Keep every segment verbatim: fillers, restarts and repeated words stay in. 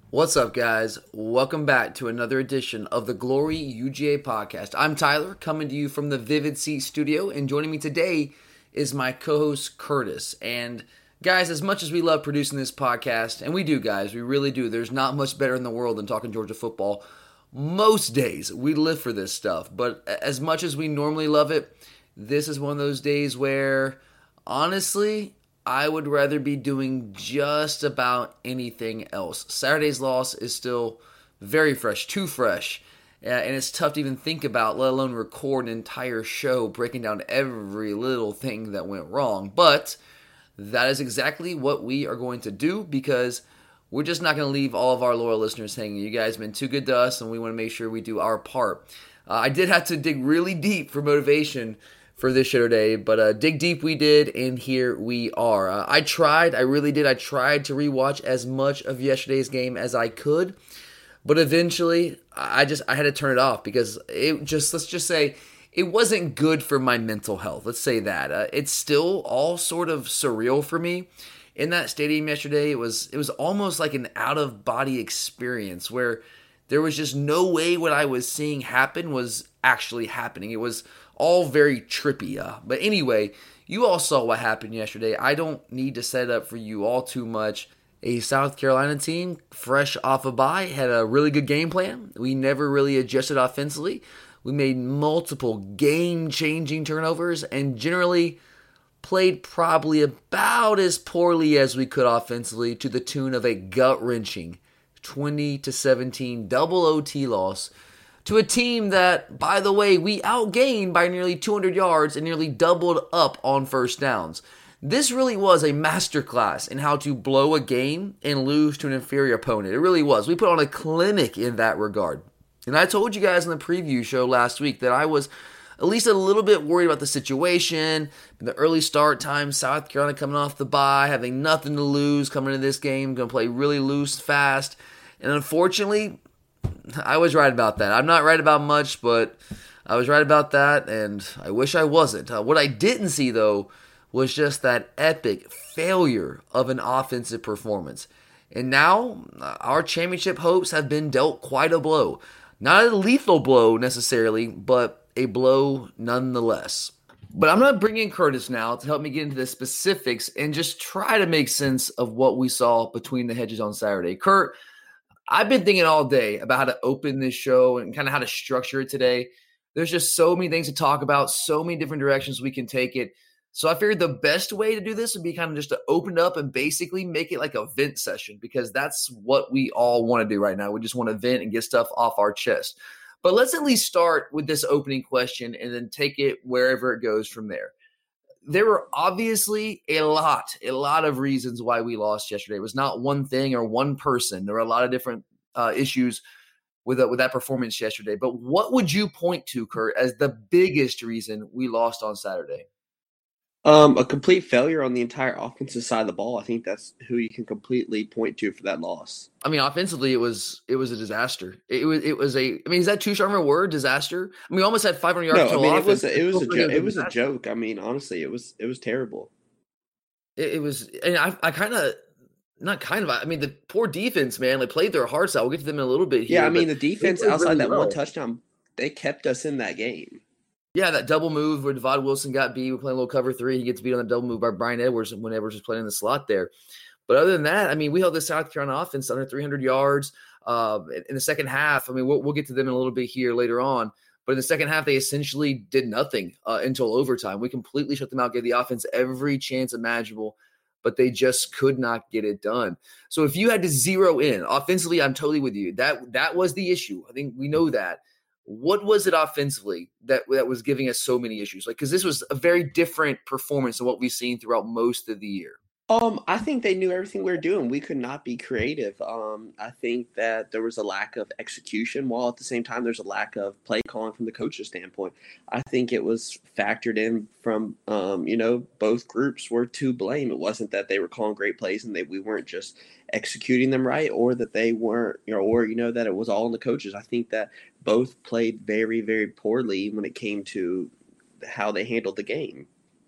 What's up, guys? Welcome back to another edition of the Glory U G A podcast. I'm Tyler, coming to you from the Vivid Seat studio, and joining me today is my co-host Curtis. And guys, as much as we love producing this podcast, and we do, guys, we really do. There's not much better in the world than talking Georgia football. Most days we live for this stuff, but as much as we normally love it, this is one of those days where, honestly, I would rather be doing just about anything else. Saturday's loss is still very fresh, too fresh, uh, and it's tough to even think about, let alone record an entire show breaking down every little thing that went wrong. But that is exactly what we are going to do, because we're just not going to leave all of our loyal listeners hanging. You guys have been too good to us, and we want to make sure we do our part. Uh, I did have to dig really deep for motivation for this show today, but uh, dig deep we did, and here we are. Uh, I tried, I really did. I tried to rewatch as much of yesterday's game as I could, but eventually I just I had to turn it off because it just, let's just say, it wasn't good for my mental health. Let's say that. Uh, it's still all sort of surreal for me. In that stadium yesterday, it was it was almost like an out-of-body experience where there was just no way what I was seeing happen was actually happening. It was all very trippy. Uh, but anyway, you all saw what happened yesterday. I don't need to set it up for you all too much. A South Carolina team, fresh off a bye, had a really good game plan. We never really adjusted offensively. We made multiple game-changing turnovers and generally played probably about as poorly as we could offensively, to the tune of a gut-wrenching twenty to seventeen double O T loss to a team that, by the way, we outgained by nearly two hundred yards and nearly doubled up on first downs. This really was a masterclass in how to blow a game and lose to an inferior opponent. It really was. We put on a clinic in that regard. And I told you guys in the preview show last week that I was at least a little bit worried about the situation. In the early start time, South Carolina coming off the bye, having nothing to lose coming into this game, going to play really loose, fast. And unfortunately, I was right about that. I'm not right about much, but I was right about that, and I wish I wasn't. Uh, what I didn't see, though, was just that epic failure of an offensive performance. And now, uh, our championship hopes have been dealt quite a blow. Not a lethal blow, necessarily, but a blow nonetheless. But I'm going to bring in Curtis now to help me get into the specifics and just try to make sense of what we saw between the hedges on Saturday. Kurt, I've been thinking all day about how to open this show and kind of how to structure it today. There's just so many things to talk about, so many different directions we can take it. So I figured the best way to do this would be kind of just to open it up and basically make it like a vent session, because that's what we all want to do right now. We just want to vent and get stuff off our chest. But let's at least start with this opening question and then take it wherever it goes from there. There were obviously a lot, a lot of reasons why we lost yesterday. It was not one thing or one person. There were a lot of different uh, issues with, uh, with that performance yesterday. But what would you point to, Kurt, as the biggest reason we lost on Saturday? Um, a complete failure on the entire offensive side of the ball. I think that's who you can completely point to for that loss. I mean, offensively, it was it was a disaster. It was it was a. I mean, is that too strong of a word? Disaster. I mean, we almost had five hundred yards No, I total mean it offense. was a, it It's was still a pretty jo- of it a was a disaster. joke. I mean, honestly, it was it was terrible. It, it was, and I I kind of not kind of. I mean, the poor defense, man, they played their hearts out. We'll get to them in a little bit Yeah, I here, mean but the they defense played outside really that one well. touchdown, they kept us in that game. Yeah, that double move where Devon Wilson got beat. We're playing a little cover three. He gets beat on the double move by Brian Edwards when Edwards was playing in the slot there. But other than that, I mean, we held the South Carolina offense under three hundred yards uh, in in the second half. I mean, we'll, we'll get to them in a little bit here later on. But in the second half, they essentially did nothing uh, until overtime. We completely shut them out, gave the offense every chance imaginable, but they just could not get it done. So if you had to zero in offensively, I'm totally with you. That that was the issue. I think we know that. What was it offensively that that was giving us so many issues? Like, because this was a very different performance than what we've seen throughout most of the year. Um, I think they knew everything we were doing. We could not be creative. Um, I think that there was a lack of execution, while at the same time there's a lack of play calling from the coach's standpoint. I think it was factored in from, um, you know, both groups were to blame. It wasn't that they were calling great plays and they we weren't just executing them right, or that they weren't, you know, or you know that it was all on the coaches. I think that both played very, very poorly when it came to how they handled the game.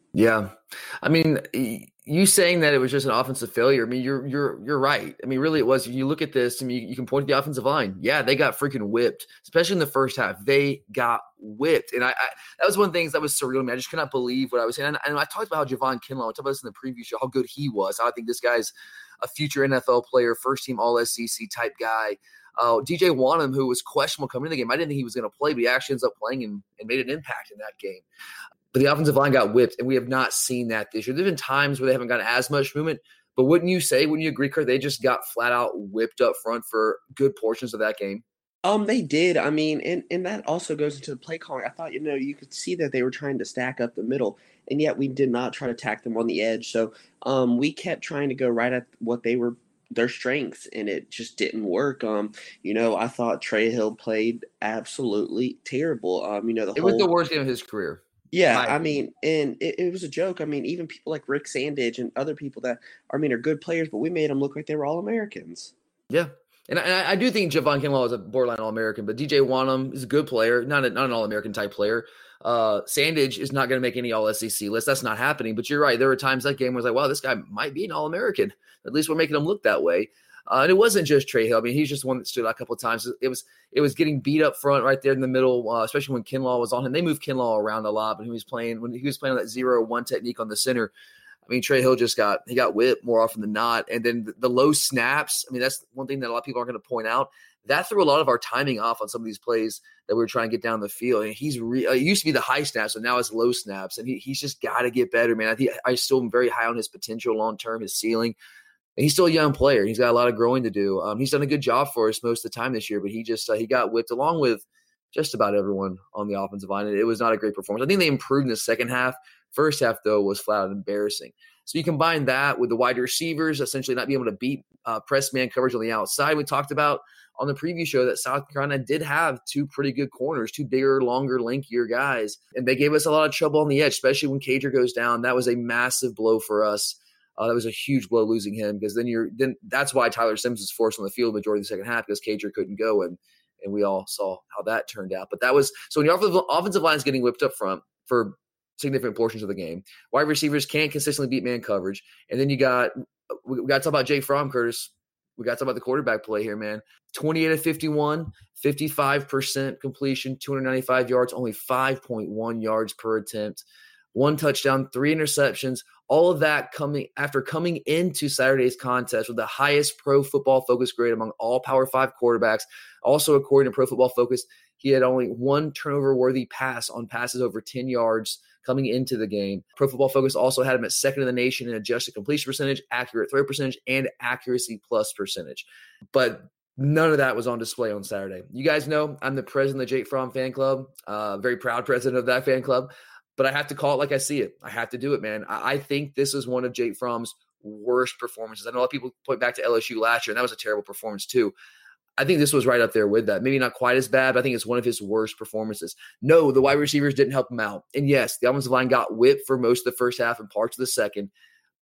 Yeah. I mean, y- you saying that it was just an offensive failure. I mean, you're you're you're right. I mean, really, it was. You look at this, I mean, you, you can point to the offensive line. Yeah, they got freaking whipped, especially in the first half. They got whipped, and I, I that was one of the things that was surreal to me. I just could not believe what I was saying. And, and I talked about how Javon Kinlaw. I talked about this in the preview show, how good he was. I think this guy's a future N F L player, first team All S E C type guy. Uh, D J Wanham, who was questionable coming into the game, I didn't think he was going to play, but he actually ends up playing and, and made an impact in that game. But the offensive line got whipped, and we have not seen that this year. There have been times where they haven't gotten as much movement, but wouldn't you say, wouldn't you agree, Kurt, they just got flat out whipped up front for good portions of that game? Um, they did. I mean, and and that also goes into the play calling. I thought, you know, you could see that they were trying to stack up the middle, and yet we did not try to attack them on the edge. So, um, we kept trying to go right at what they were their strengths, and it just didn't work. Um, you know, I thought Trey Hill played absolutely terrible. Um, you know, the It was the whole worst game of his career. yeah, My I opinion. mean, and it, it was a joke. I mean, even people like Rick Sandage and other people that I mean are good players, but we made them look like they were all Americans. Yeah. And I, and I do think Javon Kinlaw is a borderline All-American, but D J Wanham is a good player, not, a, not an All-American type player. Uh, Sandage is not going to make any All-S E C list. That's not happening. But you're right. There were times that game where I was like, wow, this guy might be an All-American. At least we're making him look that way. Uh, and it wasn't just Trey Hill. I mean, he's just one that stood out a couple of times. It was it was getting beat up front right there in the middle, uh, especially when Kinlaw was on him. They moved Kinlaw around a lot, but he was playing when he was playing that zero one technique on the center. I mean, Trey Hill just got he got whipped more often than not. And then the, the low snaps. I mean, that's one thing that a lot of people aren't going to point out. That threw a lot of our timing off on some of these plays that we were trying to get down the field. And he's re, uh, it used to be the high snaps, so now it's low snaps. And he, he's just got to get better, man. I think I still am very high on his potential long term, his ceiling. And he's still a young player. He's got a lot of growing to do. Um, he's done a good job for us most of the time this year, but he just uh, he got whipped along with just about everyone on the offensive line. It was not a great performance. I think they improved in the second half. First half, though, was flat out embarrassing. So you combine that with the wide receivers essentially not being able to beat uh, press man coverage on the outside. We talked about on the preview show that South Carolina did have two pretty good corners, two bigger, longer, lankier guys. And they gave us a lot of trouble on the edge, especially when Cager goes down. That was a massive blow for us. Uh, that was a huge blow losing him because then you're then that's why Tyler Sims was forced on the field the majority of the second half because Cager couldn't go and and we all saw how that turned out. But that was so when your offensive, offensive line is getting whipped up front for significant portions of the game, wide receivers can't consistently beat man coverage, and then you got we, we got to talk about Jake Fromm, Curtis. We got to talk about the quarterback play here, man. twenty-eight of fifty-one, fifty-five percent completion, two hundred ninety-five yards, only five point one yards per attempt. One touchdown, three interceptions, all of that coming after coming into Saturday's contest with the highest Pro Football Focus grade among all Power Five quarterbacks. Also, according to Pro Football Focus, he had only one turnover-worthy pass on passes over ten yards coming into the game. Pro Football Focus also had him at second in the nation in adjusted completion percentage, accurate throw percentage, and accuracy plus percentage. But none of that was on display on Saturday. You guys know I'm the president of the Jake Fromm fan club, uh, very proud president of that fan club. But I have to call it like I see it. I have to do it, man. I, I think this is one of Jake Fromm's worst performances. I know a lot of people point back to L S U last year, and that was a terrible performance too. I think this was right up there with that. Maybe not quite as bad, but I think it's one of his worst performances. No, the wide receivers didn't help him out. And yes, the offensive line got whipped for most of the first half and parts of the second.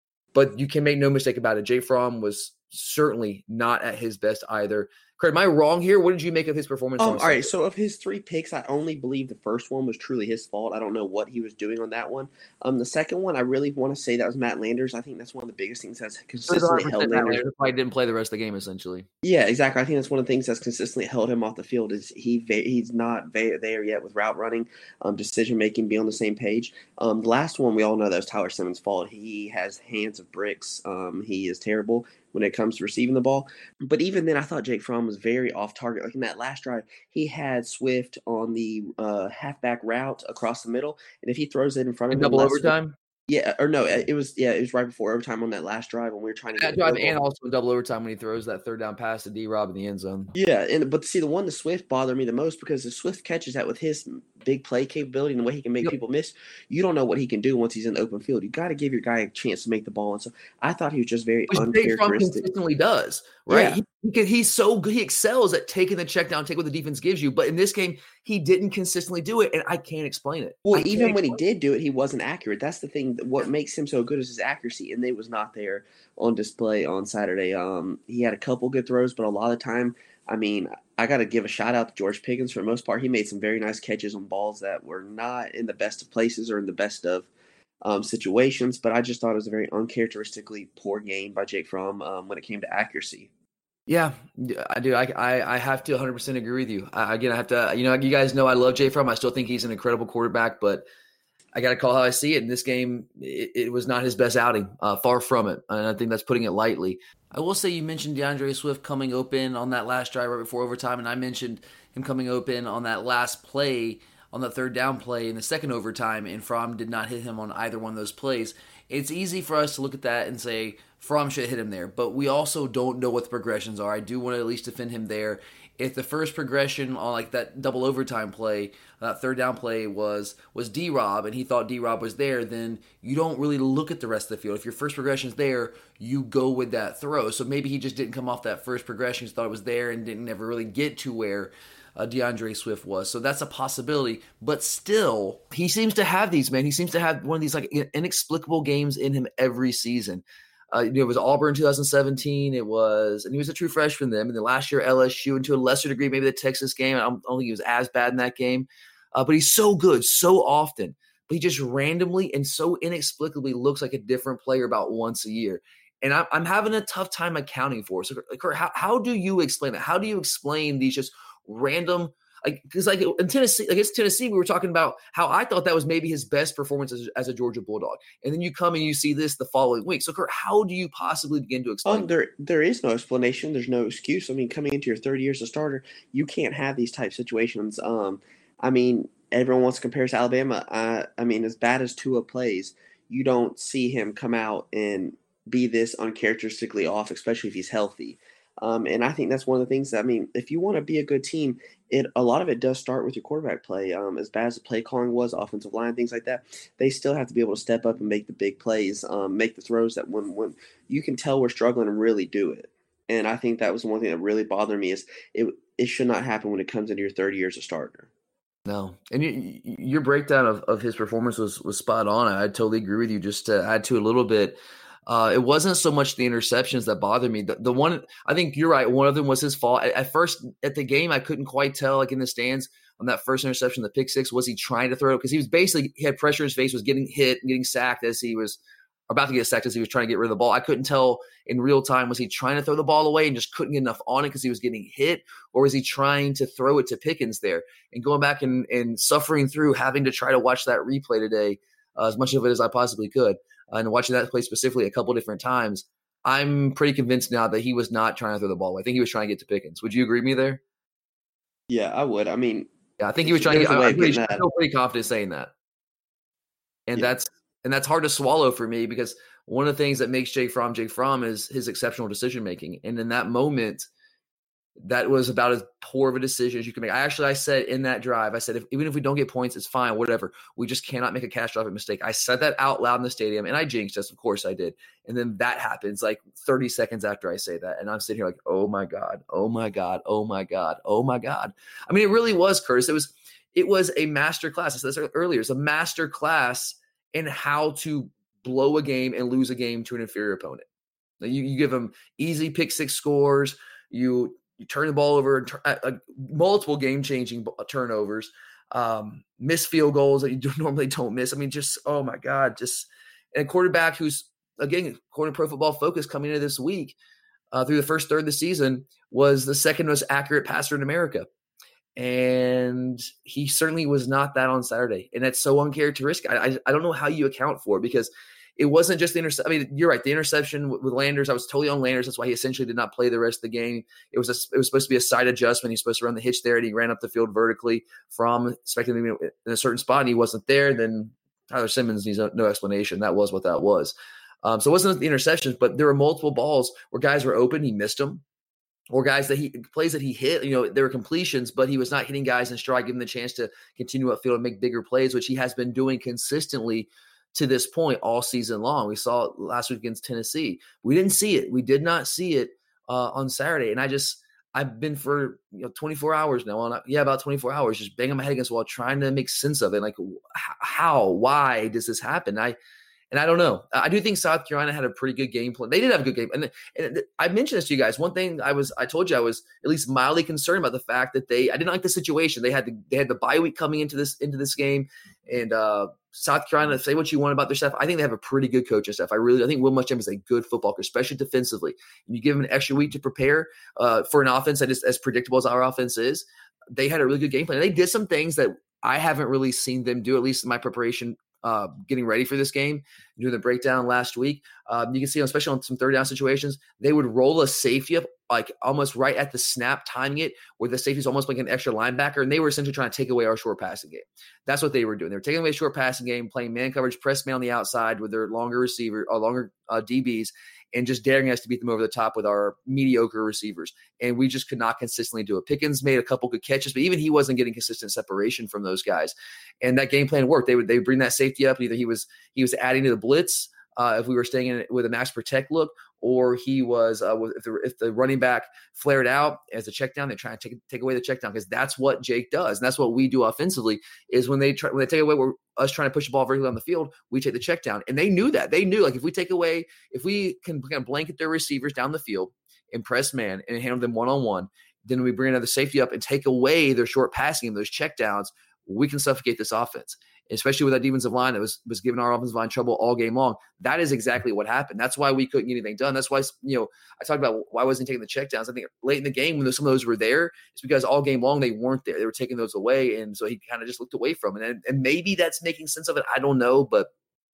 But you can make no mistake about it. Jake Fromm was certainly not at his best either. Craig, am I wrong here? What did you make of his performance Um, on all Sunday? right, so of his three picks, I only believe the first one was truly his fault. I don't know what he was doing on that one. Um, the second one, I really want to say that was Matt Landers. I think that's one of the biggest things that's consistently held Landers. Probably didn't play the rest of the game, essentially. Yeah, exactly. I think that's one of the things that's consistently held him off the field is he he's not there yet with route running, um, decision making, be on the same page. Um, the last one we all know that was Tyler Simmons' fault. He has hands of bricks. Um, he is terrible when it comes to receiving the ball. But even then, I thought Jake Fromm was very off target. Like in that last drive, he had Swift on the uh, halfback route across the middle, and if he throws it in front of In him, double less overtime? yeah, or no, it was yeah, it was right before overtime on that last drive when we were trying to get That a drive field goal. and also in double overtime when he throws that third down pass to D-Rob in the end zone. Yeah, and but see, the one to Swift bothered me the most because if Swift catches that with his big play capability and the way he can make Yep. people miss, you don't know what he can do once he's in the open field. You got to give your guy a chance to make the ball, and so I thought he was just very Which Jake Fromm uncharacteristic. consistently does, right? Yeah. He, because he's so good, he excels at taking the check down, take what the defense gives you. But in this game, he didn't consistently do it, and I can't explain it. Well, I can't even when he explain did do it, he wasn't accurate. That's the thing. What makes him so good is his accuracy, and it was not there on display on Saturday. Um, he had a couple good throws, but a lot of the time, I mean, I got to give a shout out to George Pickens for the most part. He made some very nice catches on balls that were not in the best of places or in the best of um, situations. But I just thought it was a very uncharacteristically poor game by Jake Fromm um, when it came to accuracy. Yeah, I do. I, I, I have to one hundred percent agree with you. I, again, I have to, you know, you guys know I love Jay Fromm. I still think he's an incredible quarterback, but I got to call how I see it. In this game, it, it was not his best outing, uh, far from it. And I think that's putting it lightly. I will say you mentioned DeAndre Swift coming open on that last drive right before overtime, and I mentioned him coming open on that last play, on the third down play in the second overtime, and Fromm did not hit him on either one of those plays. It's easy for us to look at that and say Fromm should hit him there, but we also don't know what the progressions are. I do want to at least defend him there. If the first progression on like that double overtime play, that third down play was was D-Rob, and he thought D-Rob was there, then you don't really look at the rest of the field. If your first progression's there, you go with that throw. So maybe he just didn't come off that first progression, he thought it was there, and didn't ever really get to where uh, DeAndre Swift was. So that's a possibility. But still, he seems to have these, man. He seems to have one of these like inexplicable games in him every season. Uh, you know, it was Auburn two thousand seventeen. It was, and he was a true freshman then. And the last year L S U, and to a lesser degree, maybe the Texas game. I don't, I don't think he was as bad in that game. Uh, but he's so good so often. But he just randomly and so inexplicably looks like a different player about once a year. And I'm, I'm having a tough time accounting for it. So, Kurt, how, how do you explain that? How do you explain these just random? Like, because like in Tennessee, against Tennessee, we were talking about how I thought that was maybe his best performance as, as a Georgia Bulldog, and then you come and you see this the following week. So, Kurt, how do you possibly begin to explain? Um, there, there is no explanation. There's no excuse. I mean, coming into your third year as a starter, you can't have these type situations. Um, I mean, everyone wants to compare to Alabama. I, I mean, as bad as Tua plays, you don't see him come out and be this uncharacteristically off, especially if he's healthy. Um, and I think that's one of the things that, I mean, if you want to be a good team, it a lot of it does start with your quarterback play. Um, as bad as the play calling was, offensive line, things like that, they still have to be able to step up and make the big plays, um, make the throws that when, when you can tell we're struggling and really do it. And I think that was one thing that really bothered me is it it should not happen when it comes into your third year as a starter. No. And you, your breakdown of, of his performance was, was spot on. I totally agree with you. Just to add to a little bit, Uh, it wasn't so much the interceptions that bothered me. The, the one, I think you're right, one of them was his fault. At, at first, at the game, I couldn't quite tell, like in the stands, on that first interception, the pick six, was he trying to throw it? Because he was basically, he had pressure in his face, was getting hit and getting sacked as he was about to get sacked as he was trying to get rid of the ball. I couldn't tell in real time, was he trying to throw the ball away and just couldn't get enough on it because he was getting hit? Or was he trying to throw it to Pickens there? And going back and, and suffering through having to try to watch that replay today, uh, as much of it as I possibly could, and watching that play specifically a couple different times, I'm pretty convinced now that he was not trying to throw the ball away. I think he was trying to get to Pickens. Would you agree with me there? Yeah, I would. I mean, yeah, I think he was trying to get, I'm pretty, I feel pretty confident saying that. And yeah. that's and that's hard to swallow for me, because one of the things that makes Jake Fromm Jake Fromm is his exceptional decision making. And in that moment, that was about as poor of a decision as you can make. I actually, I said in that drive, I said, if, even if we don't get points, it's fine, whatever. We just cannot make a catastrophic mistake. I said that out loud in the stadium, and I jinxed us. Of course I did. And then that happens like thirty seconds after I say that. And I'm sitting here like, oh my God, oh my God, oh my God, oh my God. I mean, it really was, Curtis. It was, it was a master class. I said this earlier. It's a master class in how to blow a game and lose a game to an inferior opponent. Now, you, you give them easy pick six scores. You, You turn the ball over, uh, uh, multiple game-changing turnovers, um, missed field goals that you do, normally don't miss. I mean, just, oh, my God, just – and a quarterback who's, again, according to Pro Football Focus, coming into this week, uh, through the first third of the season, was the second most accurate passer in America. And he certainly was not that on Saturday. And that's so uncharacteristic. I, I, I don't know how you account for it, because – it wasn't just the interception. I mean, you're right. The interception with Landers, I was totally on Landers. That's why he essentially did not play the rest of the game. It was a, it was supposed to be a side adjustment. He's supposed to run the hitch there, and he ran up the field vertically from expecting him in a certain spot, and he wasn't there. Then Tyler Simmons needs no explanation. That was what that was. Um, so it wasn't the interceptions, but there were multiple balls where guys were open. He missed them. Or guys that he plays that he hit, you know, there were completions, but he was not hitting guys in stride, giving them the chance to continue upfield and make bigger plays, which he has been doing consistently to this point all season long. We saw it last week against Tennessee. We didn't see it. We did not see it uh, on Saturday. And I just, I've been for you know twenty-four hours now, on yeah, about twenty-four hours, just banging my head against the wall, trying to make sense of it. Like, how, why does this happen? I, and I don't know. I do think South Carolina had a pretty good game plan. They did have a good game. And, and I mentioned this to you guys. One thing I was, I told you I was at least mildly concerned about the fact that they, I didn't like the situation. They had the, they had the bye week coming into this, into this game. And uh, South Carolina, say what you want about their staff. I think they have a pretty good coaching staff. I really, I think Will Muschamp is a good football coach, especially defensively. And you give him an extra week to prepare uh, for an offense that is as predictable as our offense is. They had a really good game plan. They did some things that I haven't really seen them do, at least in my preparation, uh, getting ready for this game, doing the breakdown last week. Um, you can see, especially on some third down situations, they would roll a safety up like almost right at the snap, timing it, where the safety is almost like an extra linebacker, and they were essentially trying to take away our short passing game. That's what they were doing. They were taking away short passing game, playing man coverage, press man on the outside with their longer receiver or longer uh, D Bs, and just daring us to beat them over the top with our mediocre receivers. And we just could not consistently do it. Pickens made a couple good catches, but even he wasn't getting consistent separation from those guys. And that game plan worked. They would they would bring that safety up, and either he was he was adding to the blitz uh, if we were staying in it with a max protect look, or he was uh, if the if the running back flared out as a check down, they try to take take away the check down, because that's what Jake does, and that's what we do offensively. Is when they try when they take away we're, us trying to push the ball vertically on the field, we take the check down, and they knew that. They knew like if we take away if we can kind of blanket their receivers down the field, and press man, and handle them one on one, then we bring another safety up and take away their short passing and those check downs, we can suffocate this offense. Especially with that defensive line that was was giving our offensive line trouble all game long. That is exactly what happened. That's why we couldn't get anything done. That's why, you know, I talked about why wasn't he taking the checkdowns. I think late in the game when some of those were there, it's because all game long they weren't there. They were taking those away, and so he kind of just looked away from it. And, and maybe that's making sense of it. I don't know, but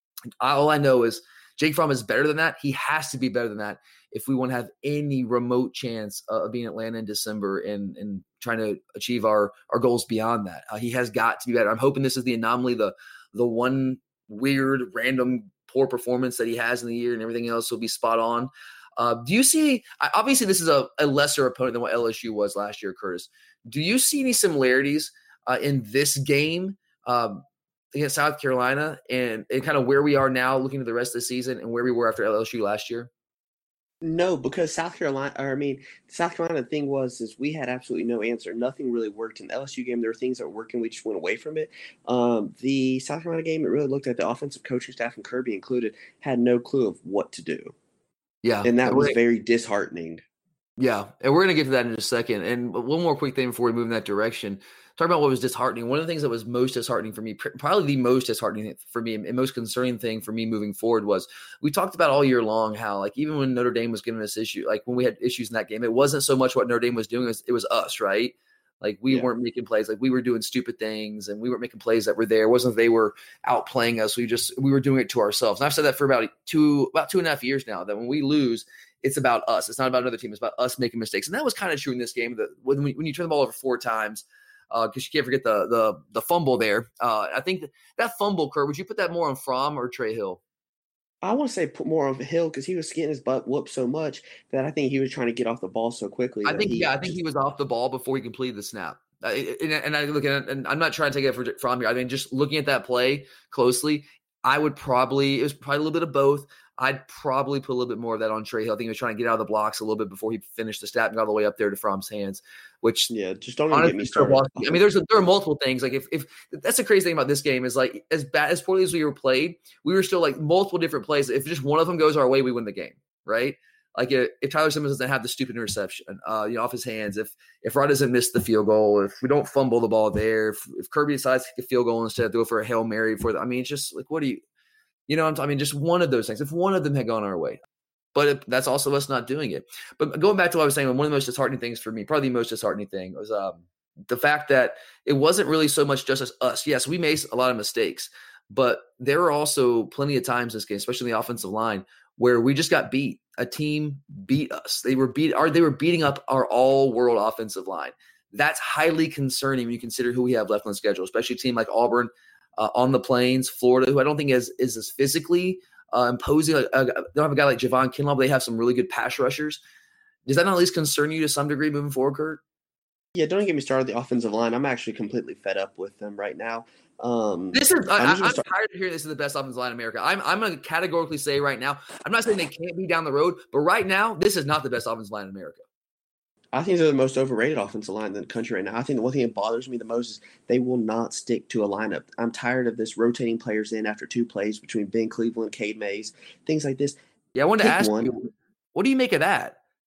all I know is Jake Fromm is better than that. He has to be better than that if we want to have any remote chance of being Atlanta in December and and trying to achieve our our goals beyond that. Uh, he has got to be better. I'm hoping this is the anomaly, the the one weird, random, poor performance that he has in the year, and everything else will be spot on. Uh, do you see – obviously this is a, a lesser opponent than what L S U was last year, Curtis. Do you see any similarities uh, in this game um, against South Carolina and, and kind of where we are now looking at the rest of the season and where we were after L S U last year? No, because South Carolina, or I mean, South Carolina, the thing was, is we had absolutely no answer. Nothing really worked in the L S U game. There were things that were working. We just went away from it. Um, the South Carolina game, it really looked at the offensive coaching staff, and Kirby included, had no clue of what to do. Yeah. And that was very disheartening. Yeah, and we're going to get to that in a second. And one more quick thing before we move in that direction. Talk about what was disheartening. One of the things that was most disheartening for me, probably the most disheartening for me and most concerning thing for me moving forward, was we talked about all year long how, like, even when Notre Dame was giving us issue, like when we had issues in that game, it wasn't so much what Notre Dame was doing, it was, it was us, right? Like we yeah. weren't making plays, like we were doing stupid things, and we weren't making plays that were there. It wasn't that they were outplaying us. We just we were doing it to ourselves. And I've said that for about two about two and a half years now. That when we lose, it's about us. It's not about another team. It's about us making mistakes. And that was kind of true in this game. That when we, when you turn the ball over four times, because uh, you can't forget the the the fumble there. Uh, I think that, that fumble, Kurt, would you put that more on Fromm or Trey Hill? I want to say put more on Hill because he was getting his butt whooped so much that I think he was trying to get off the ball so quickly. I think he, yeah, I think he was off the ball before he completed the snap. Uh, and, and I look at it, and I'm not trying to take it for, from here. I mean, just looking at that play closely, I would probably it was probably a little bit of both. I'd probably put a little bit more of that on Trey Hill. I think he was trying to get out of the blocks a little bit before he finished the snap and got all the way up there to Fromm's hands. Which yeah, just don't even get me started. I mean, there's a, there are multiple things. Like if if that's the crazy thing about this game is like as bad as poorly as we were played, we were still like multiple different plays. If just one of them goes our way, we win the game, right? Like if, if Tyler Simmons doesn't have the stupid interception, uh, you know, off his hands, if if Rod doesn't miss the field goal, if we don't fumble the ball there, if, if Kirby decides to kick a field goal instead of go for a Hail Mary for the, I mean, it's just like, what do you, you know, I mean, just one of those things. If one of them had gone our way, but it, that's also us not doing it. But going back to what I was saying, one of the most disheartening things for me, probably the most disheartening thing, was um, the fact that it wasn't really so much just as us. Yes, we made a lot of mistakes, but there were also plenty of times in this game, especially in the offensive line, where we just got beat. A team beat us. They were beat. Or they were beating up our all-world offensive line. That's highly concerning when you consider who we have left on the schedule, especially a team like Auburn, uh, on the Plains, Florida, who I don't think is is as physically uh, imposing. Uh, they don't have a guy like Javon Kinlaw, but they have some really good pass rushers. Does that not at least concern you to some degree moving forward, Kurt? Yeah, don't get me started on the offensive line. I'm actually completely fed up with them right now. Um, this is I, I'm, I'm start- tired of hearing this is the best offensive line in America. I'm I'm going to categorically say right now, I'm not saying they can't be down the road, but right now, this is not the best offensive line in America. I think they're the most overrated offensive line in the country right now. I think the one thing that bothers me the most is they will not stick to a lineup. I'm tired of this rotating players in after two plays between Ben Cleveland, Cade Mays, things like this. Yeah, I wanted Pick to ask one. you, what do you make of that?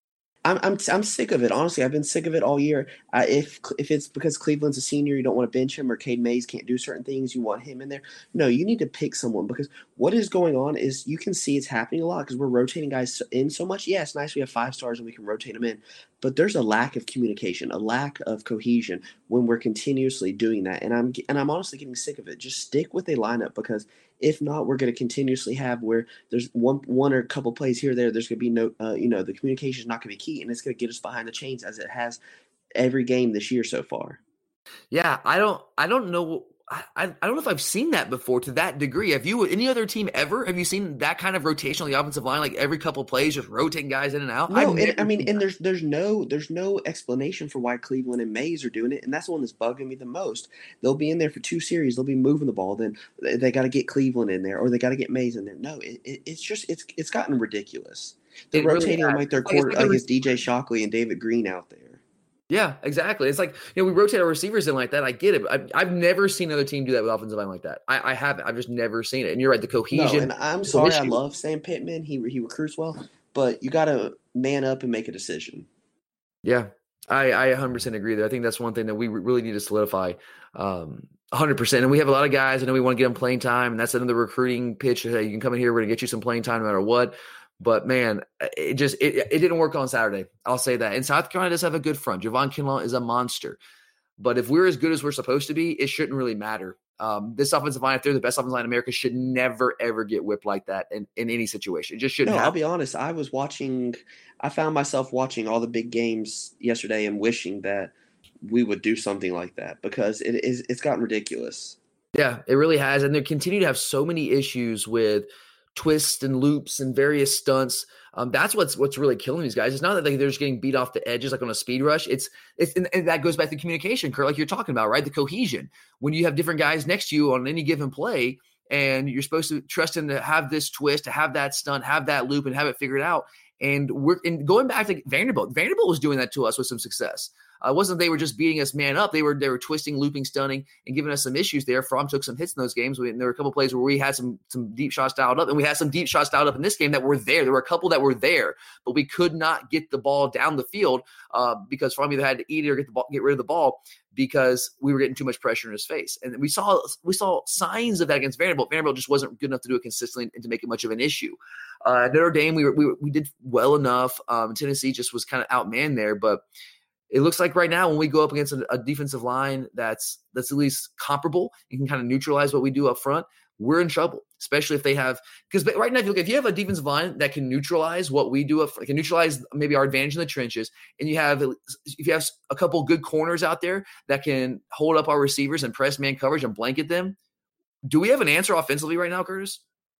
I'm I'm I'm sick of it. Honestly, I've been sick of it all year. Uh, if if it's because Cleveland's a senior, you don't want to bench him, or Cade Mays can't do certain things, you want him in there. No, you need to pick someone because what is going on is you can see it's happening a lot because we're rotating guys in so much. Yeah, it's nice we have five stars and we can rotate them in, but there's a lack of communication, a lack of cohesion when we're continuously doing that. And I'm and I'm honestly getting sick of it. Just stick with a lineup because if not, we're going to continuously have where there's one one or a couple plays here or there. There's going to be no, uh, you know, the communication is not going to be key, and it's going to get us behind the chains as it has every game this year so far. Yeah, I don't, I don't know. I, I don't know if I've seen that before to that degree. Have you, any other team ever? Have you seen that kind of rotation on the offensive line, like every couple of plays, just rotating guys in and out? No, and, I mean, and there's there's no there's no explanation for why Cleveland and Mays are doing it, and that's the one that's bugging me the most. They'll be in there for two series, they'll be moving the ball, then they, they got to get Cleveland in there, or they got to get Mays in there. No, it, it, it's just it's it's gotten ridiculous. They're It rotating really on like their Like, it's court, like a like it's D J Shockley and David Green out there. Yeah, exactly. It's like, you know, we rotate our receivers in like that. I get it. But I've, I've never seen another team do that with offensive line like that. I, I haven't. I've just never seen it. And you're right. The cohesion. No, and I'm sorry. I love Sam Pittman. He he recruits well, but you got to man up and make a decision. Yeah, I, I one hundred percent agree there. I think that's one thing that we really need to solidify um, one hundred percent. And we have a lot of guys. I know we want to get them playing time. And that's another recruiting pitch. Hey, you can come in here. We're going to get you some playing time no matter what. But, man, it just it, it didn't work on Saturday. I'll say that. And South Carolina does have a good front. Javon Kinlaw is a monster. But if we're as good as we're supposed to be, it shouldn't really matter. Um, this offensive line, if they're the best offensive line in America, should never, ever get whipped like that in, in any situation. It just shouldn't No, happen. I'll be honest. I was watching – I found myself watching all the big games yesterday and wishing that we would do something like that because it is it's gotten ridiculous. Yeah, it really has. And they continue to have so many issues with – twists and loops and various stunts. Um, that's what's what's really killing these guys. It's not that they, they're just getting beat off the edges like on a speed rush. It's it's and, and that goes back to communication, Kurt, like you're talking about, right? The cohesion. When you have different guys next to you on any given play, and you're supposed to trust them to have this twist, to have that stunt, have that loop, and have it figured out. And we're and going back to Vanderbilt. Vanderbilt was doing that to us with some success. Uh, it wasn't they were just beating us man up. They were they were twisting, looping, stunning, and giving us some issues there. Fromm took some hits in those games. We, and there were a couple of plays where we had some some deep shots dialed up, and we had some deep shots dialed up in this game that were there. There were a couple that were there, but we could not get the ball down the field uh, because Fromm either had to eat it or get the ball, get rid of the ball because we were getting too much pressure in his face. And we saw we saw signs of that against Vanderbilt. Vanderbilt just wasn't good enough to do it consistently and to make it much of an issue. Uh, Notre Dame, we were, we were, we did well enough. Um, Tennessee just was kind of outmanned there, but it looks like right now when we go up against a, a defensive line that's that's at least comparable, you can kind of neutralize what we do up front. We're in trouble, especially if they have – because right now, if you look, if you have a defensive line that can neutralize what we do, up front, can neutralize maybe our advantage in the trenches, and you have if you have a couple good corners out there that can hold up our receivers and press man coverage and blanket them, do we have an answer offensively right now, Curtis?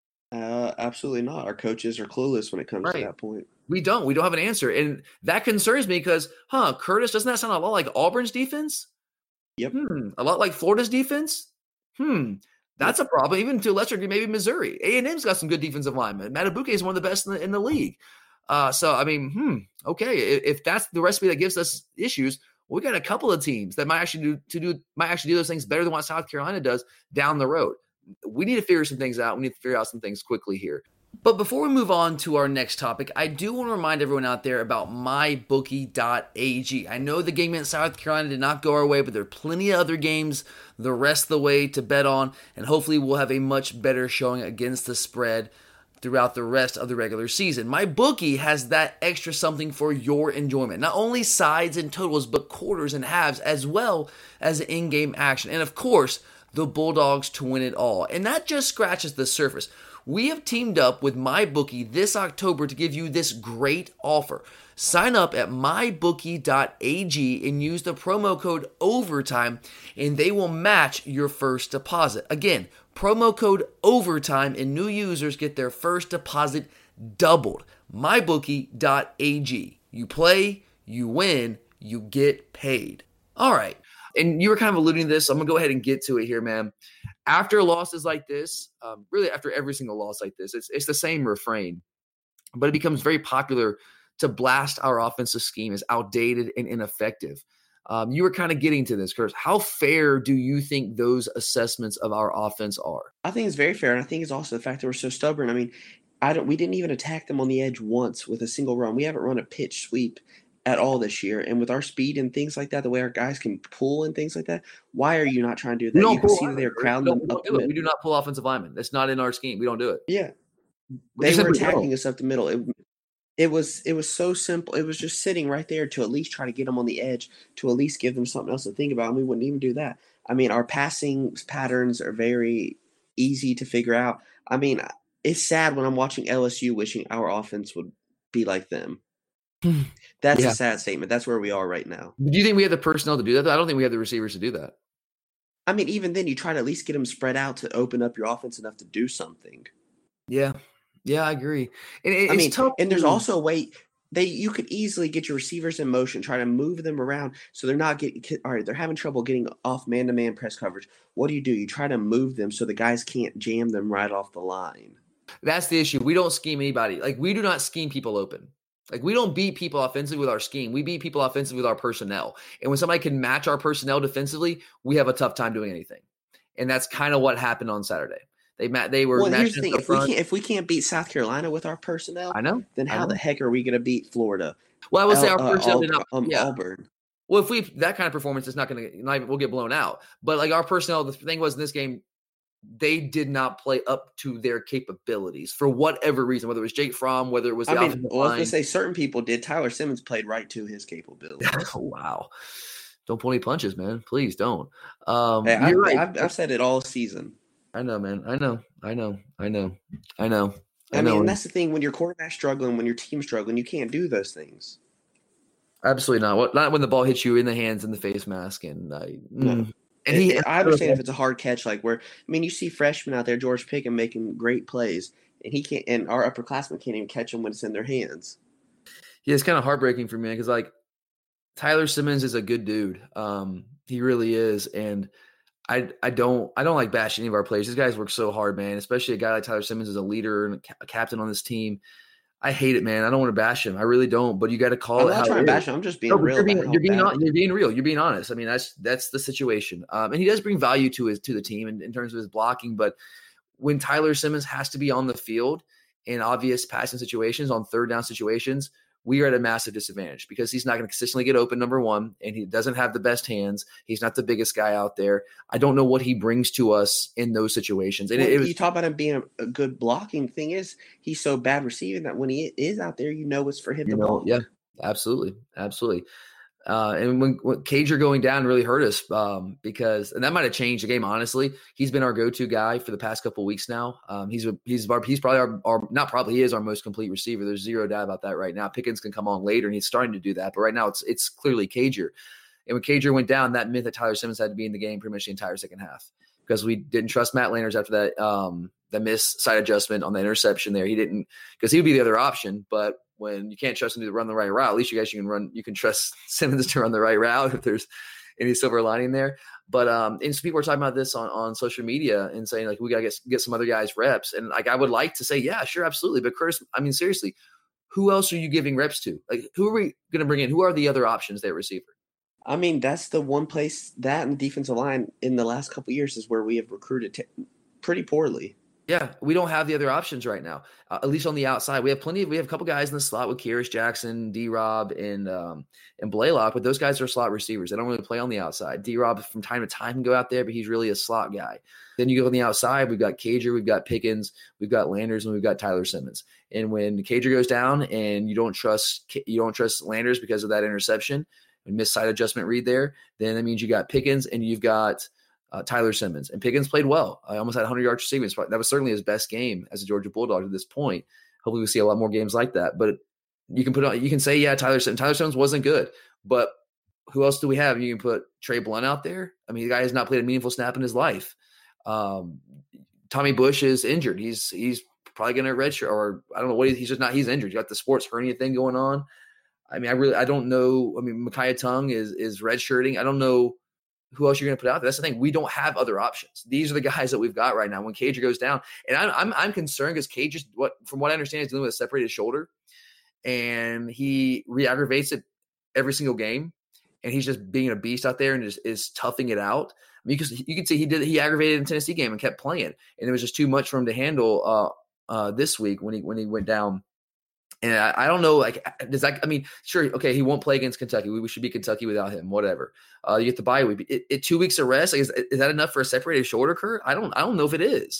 Uh, absolutely not. Our coaches are clueless when it comes right. to that point. We don't. We don't have an answer. And that concerns me because, huh, Curtis, doesn't that sound a lot like Auburn's defense? Yep. Hmm. A lot like Florida's defense? Hmm. That's yep. a problem. Even to a lesser degree, maybe Missouri. A and M's got some good defensive linemen. Matabuke is one of the best in the, in the league. Uh, so, I mean, hmm, okay. If, if that's the recipe that gives us issues, well, we got a couple of teams that might actually do to do might actually do those things better than what South Carolina does down the road. We need to figure some things out. We need to figure out some things quickly here. But before we move on to our next topic, I do want to remind everyone out there about my bookie dot a g. I know the game in South Carolina did not go our way, but there are plenty of other games the rest of the way to bet on, and hopefully we'll have a much better showing against the spread throughout the rest of the regular season. MyBookie has that extra something for your enjoyment. Not only sides and totals, but quarters and halves, as well as in-game action. And of course, the Bulldogs to win it all. And that just scratches the surface. We have teamed up with MyBookie this October to give you this great offer. Sign up at my bookie dot a g and use the promo code OVERTIME, and they will match your first deposit. Again, promo code OVERTIME, and new users get their first deposit doubled. my bookie dot a g. You play, you win, you get paid. All right. And you were kind of alluding to this, so I'm going to go ahead and get to it here, man. After losses like this, um, really after every single loss like this, it's it's the same refrain, but it becomes very popular to blast our offensive scheme as outdated and ineffective. Um, you were kind of getting to this, Curtis. How fair do you think those assessments of our offense are? I think it's very fair, and I think it's also the fact that we're so stubborn. I mean, I don't. We didn't even attack them on the edge once with a single run. We haven't run a pitch sweep at all this year. And with our speed and things like that, the way our guys can pull and things like that, why are you not trying to do We that? don't You can pull see that linemen. they're We crowding don't, them we don't up the do it. We middle. do not pull offensive linemen. That's not in our scheme. We don't do it. Yeah, We they just were simply attacking don't. us up the middle. It, it was it was so simple. It was just sitting right there to at least try to get them on the edge, to at least give them something else to think about. And we wouldn't even do that. I mean, our passing patterns are very easy to figure out. I mean, it's sad when I'm watching L S U wishing our offense would be like them. That's Yeah. a sad statement. That's where we are right now. Do you think we have the personnel to do that? Though? I don't think we have the receivers to do that. I mean, even then, you try to at least get them spread out to open up your offense enough to do something. Yeah. Yeah, I agree. And it, I it's mean, tough. and there's to- also a way they you could easily get your receivers in motion, try to move them around so they're not getting all right. They're having trouble getting off man-to-man press coverage. What do you do? You try to move them so the guys can't jam them right off the line. That's the issue. We don't scheme anybody. Like, we do not scheme people open. Like, we don't beat people offensively with our scheme. We beat people offensively with our personnel. And when somebody can match our personnel defensively, we have a tough time doing anything. And that's kind of what happened on Saturday. They ma- they were Well, here's the matching thing: up if we front. can't if we can't beat South Carolina with our personnel, I know. then I how know. the heck are we going to beat Florida? Well, I would say Al- our uh, personnel did Aub- not. um, Yeah. Auburn. Well, if we that kind of performance is not going to not even, we'll get blown out. But like our personnel, the thing was in this game, they did not play up to their capabilities for whatever reason. Whether it was Jake Fromm, whether it was the I mean, offensive well, I was line. going to say certain people did. Tyler Simmons played right to his capabilities. Oh, wow. Don't pull any punches, man. Please don't. Um, Hey, I've, you're right. I've, I've said it all season. I know, man. I know. I know. I know. I know. I, I know. mean, and that's the thing: when your quarterback's struggling, when your team's struggling, you can't do those things. Absolutely not. What? Not when the ball hits you in the hands and the face mask. And I, No. mm. and he. I understand if it's a hard catch, like where I mean, you see freshmen out there, George Pickens making great plays, and he can't, and our upperclassmen can't even catch them when it's in their hands. Yeah, it's kind of heartbreaking for me because like Tyler Simmons is a good dude. Um, he really is, and I I don't I don't like bash any of our players. These guys work so hard, man. Especially a guy like Tyler Simmons is a leader and a, ca- a captain on this team. I hate it, man. I don't want to bash him. I really don't. But you got to call I'm it not how trying it to is. bash him. I'm just being No, but real. you're being about how you're being, bad- hon- you're being real. You're being honest. I mean, that's that's the situation. Um, and he does bring value to his to the team in, in terms of his blocking. But when Tyler Simmons has to be on the field in obvious passing situations, on third down situations, we are at a massive disadvantage because he's not going to consistently get open, number one, and he doesn't have the best hands. He's not the biggest guy out there. I don't know what he brings to us in those situations. And Well, it, it was, you talk about him being a, a good blocking. Thing is, he's so bad receiving that when he is out there, you know it's for him you to know, block. yeah, absolutely, absolutely. Uh, and when, when Cager going down really hurt us um, because, and that might have changed the game. Honestly, he's been our go-to guy for the past couple of weeks now. Um, he's a, he's our, he's probably our, our not probably he is our most complete receiver. There's zero doubt about that right now. Pickens can come on later, and he's starting to do that, but right now it's it's clearly Cager. And when Cager went down, that meant that Tyler Simmons had to be in the game pretty much the entire second half because we didn't trust Matt Landers after that um, the miss side adjustment on the interception there. He didn't because he would be the other option, but when you can't trust him to run the right route, at least you guys you can run. You can trust Simmons to run the right route if there's any silver lining there. But um, and so people are talking about this on, on social media and saying like we gotta get get some other guys reps. And like I would like to say yeah, sure, absolutely. But Curtis, I mean seriously, who else are you giving reps to? Like who are we going to bring in? Who are the other options there, receiver? I mean, that's the one place that and the defensive line in the last couple of years is where we have recruited t- pretty poorly. Yeah, we don't have the other options right now, uh, at least on the outside. We have plenty of, we have a couple guys in the slot with Kyrus Jackson, D-Rob, and um, and Blaylock, but those guys are slot receivers. They don't really play on the outside. D-Rob from time to time can go out there, but he's really a slot guy. Then you go on the outside, we've got Cager, we've got Pickens, we've got Landers, and we've got Tyler Simmons. And when Cager goes down and you don't trust you don't trust Landers because of that interception and missed side adjustment read there, then that means you got Pickens and you've got Uh, Tyler Simmons. And Pickens played well. I almost had one hundred yards receiving. That was certainly his best game as a Georgia Bulldog at this point. Hopefully we see a lot more games like that. But you can put on, you can say, yeah, Tyler Simmons. Tyler Simmons wasn't good. But who else do we have? You can put Trey Blunt out there. I mean, the guy has not played a meaningful snap in his life. Um, Tommy Bush is injured. He's he's probably going to redshirt, or I don't know what he, he's just not. He's injured. You got the sports hernia thing going on. I mean, I really I don't know. I mean, Micaiah Tongue is is redshirting. I don't know who else you're going to put out there. That's the thing. We don't have other options. These are the guys that we've got right now. When Cager goes down, and I'm I'm, I'm concerned because Cager, what from what I understand, is dealing with a separated shoulder, and he re-aggravates it every single game, and he's just being a beast out there and just is toughing it out. I mean, because you can see he did he aggravated in the Tennessee game and kept playing, and it was just too much for him to handle uh, uh, this week when he when he went down. And I, I don't know, like, does that, I mean, sure, okay, he won't play against Kentucky. We, we should be Kentucky without him, whatever. Uh, you get the bye week. It, it, two weeks of rest, is, is that enough for a separated shoulder, Kurt? I don't I don't know if it is.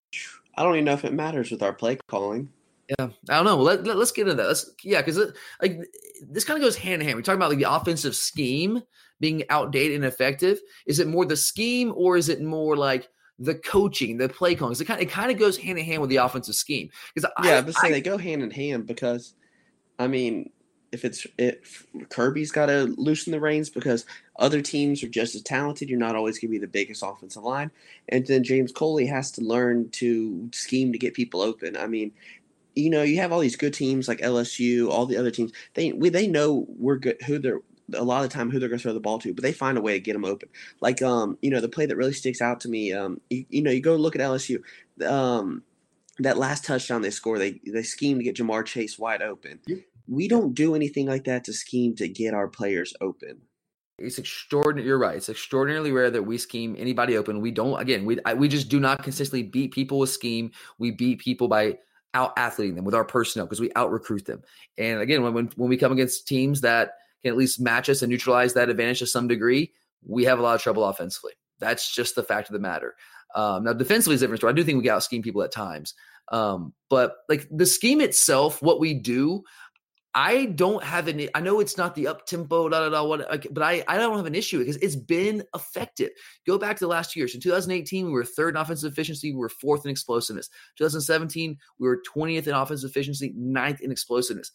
I don't even know if it matters with our play calling. Yeah, I don't know. Let, let, us get into that. Let's, yeah, because like this kind of goes hand in hand. We're talking about like the offensive scheme being outdated and ineffective. Is it more the scheme or is it more like the coaching, the play calling? It kind of, it kind of goes hand in hand with the offensive scheme. Because yeah, I, but say I, they go hand in hand because, I mean, if it's if Kirby's got to loosen the reins because other teams are just as talented, you're not always going to be the biggest offensive line, and then James Coley has to learn to scheme to get people open. I mean, you know, you have all these good teams like L S U, all the other teams. They we they know we're good who they're. A lot of the time who they're going to throw the ball to, but they find a way to get them open. Like, um, you know, the play that really sticks out to me, um, you, you know, you go look at L S U, um, that last touchdown they score, they they scheme to get Jamar Chase wide open. We don't do anything like that to scheme to get our players open. It's extraordinary. You're right. It's extraordinarily rare that we scheme anybody open. We don't, again, we I, we just do not consistently beat people with scheme. We beat people by out-athleting them with our personnel because we out-recruit them. And again, when, when when we come against teams that can at least match us and neutralize that advantage to some degree, we have a lot of trouble offensively. That's just the fact of the matter. Um, now, defensively is a different story. I do think we out scheme people at times. Um, but like the scheme itself, what we do, I don't have any, I know it's not the up tempo, da, da, da, what, like, but I, I don't have an issue because it's been effective. Go back to the last two years. In two thousand eighteen, we were third in offensive efficiency. We were fourth in explosiveness. twenty seventeen, we were twentieth in offensive efficiency, ninth in explosiveness.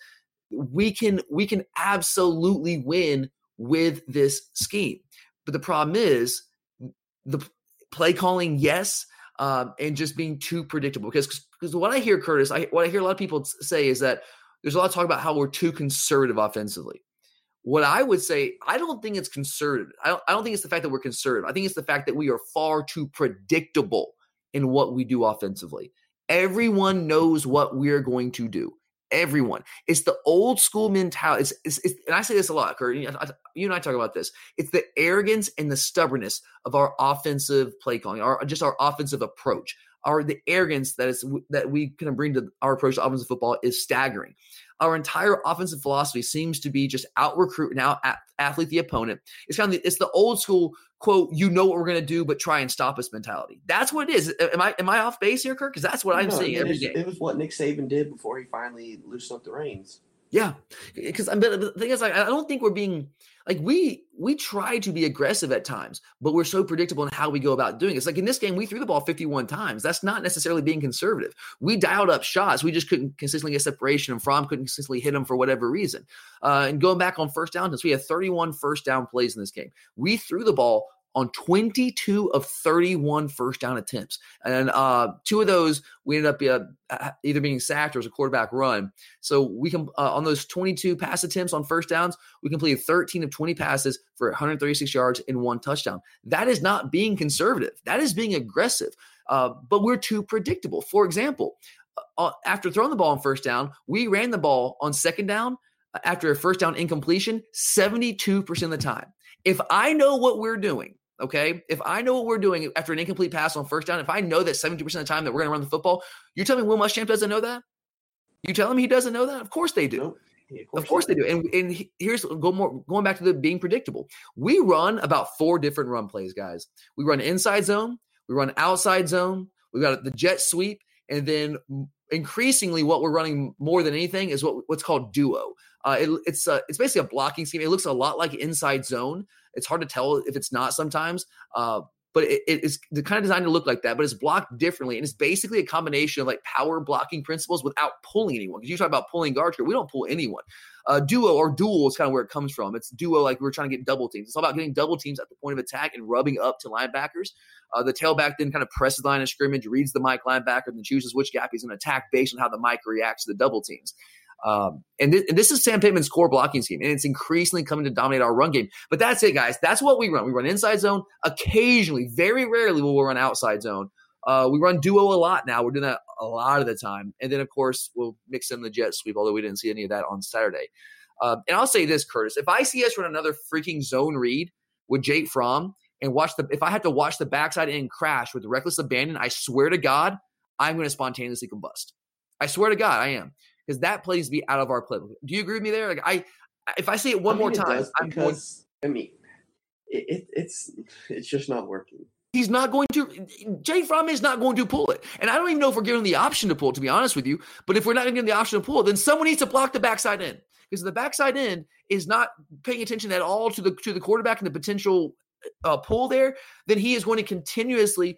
We can, we can absolutely win with this scheme. But the problem is the play calling, yes, um, and just being too predictable. Because, because what I hear, Curtis, I, what I hear a lot of people say is that there's a lot of talk about how we're too conservative offensively. What I would say, I don't think it's conservative. I don't, I don't think it's the fact that we're conservative. I think it's the fact that we are far too predictable in what we do offensively. Everyone knows what we're going to do. Everyone. It's the old school mentality. It's, it's, it's, and I say this a lot, Kurt. You and I talk about this. It's the arrogance and the stubbornness of our offensive play calling, our just our offensive approach. Our the arrogance that is that we can bring to our approach to offensive football is staggering. Our entire offensive philosophy seems to be just out recruit and out athlete the opponent. It's kind of the, it's the old school quote, you know what we're going to do, but try and stop us mentality. That's what it is. Am I am I off base here, Kirk? Because that's what I'm no, seeing every game. It was what Nick Saban did before he finally loosened up the reins. Yeah, because the thing is, like, I don't think we're being like we we try to be aggressive at times, but we're so predictable in how we go about doing it. It's like in this game, we threw the ball fifty-one times. That's not necessarily being conservative. We dialed up shots. We just couldn't consistently get separation, and Fromm couldn't consistently hit them for whatever reason. Uh, and going back on first down, we had thirty-one first down plays in this game. We threw the ball on twenty-two of thirty-one first down attempts. And uh, two of those, we ended up uh, either being sacked or as a quarterback run. So we can, uh, on those twenty-two pass attempts on first downs, we completed thirteen of twenty passes for one hundred thirty-six yards and one touchdown. That is not being conservative. That is being aggressive. Uh, but we're too predictable. For example, uh, after throwing the ball on first down, we ran the ball on second down after a first down incompletion seventy-two percent of the time. If I know what we're doing, okay, if I know what we're doing after an incomplete pass on first down, if I know that seventy percent of the time that we're going to run the football, you're telling me Will Muschamp doesn't know that? You telling me he doesn't know that? Of course they do. Nope. Yeah, of course, of course they do. And, and here's go more going back to the being predictable. We run about four different run plays, guys. We run inside zone, we run outside zone, we got the jet sweep, and then increasingly what we're running more than anything is what, what's called duo. Uh, it, it's uh, it's basically a blocking scheme. It looks a lot like inside zone. It's hard to tell if it's not sometimes, uh, but it, it's kind of designed to look like that, but it's blocked differently. And it's basically a combination of like power blocking principles without pulling anyone. Because you talk about pulling guards here, we don't pull anyone. Uh, duo or dual is kind of where it comes from. It's duo like we're trying to get double teams. It's all about getting double teams at the point of attack and rubbing up to linebackers. Uh, the tailback then kind of presses the line of scrimmage, reads the Mike linebacker, and then chooses which gap he's going to attack based on how the Mike reacts to the double teams. Um, and, th- and this is Sam Pittman's core blocking scheme, and it's increasingly coming to dominate our run game. But that's it, guys. That's what we run. We run inside zone. Occasionally, very rarely, will we run outside zone. Uh, we run duo a lot now. We're doing that a lot of the time. And then, of course, we'll mix in the jet sweep, although we didn't see any of that on Saturday. Um, and I'll say this, Curtis. If I see us run another freaking zone read with Jake Fromm and watch the – if I have to watch the backside end crash with reckless abandon, I swear to God, I'm going to spontaneously combust. I swear to God, I am. Because that plays me out of our playbook. Do you agree with me there? Like I, if I say it one I mean, more it time, does I'm going. because I mean, it, it, it's it's just not working. He's not going to. Jake Fromm is not going to pull it, and I don't even know if we're given the option to pull it. To be honest with you, but if we're not given the option to pull it, then someone needs to block the backside end because the backside end is not paying attention at all to the to the quarterback and the potential uh, pull there. Then he is going to continuously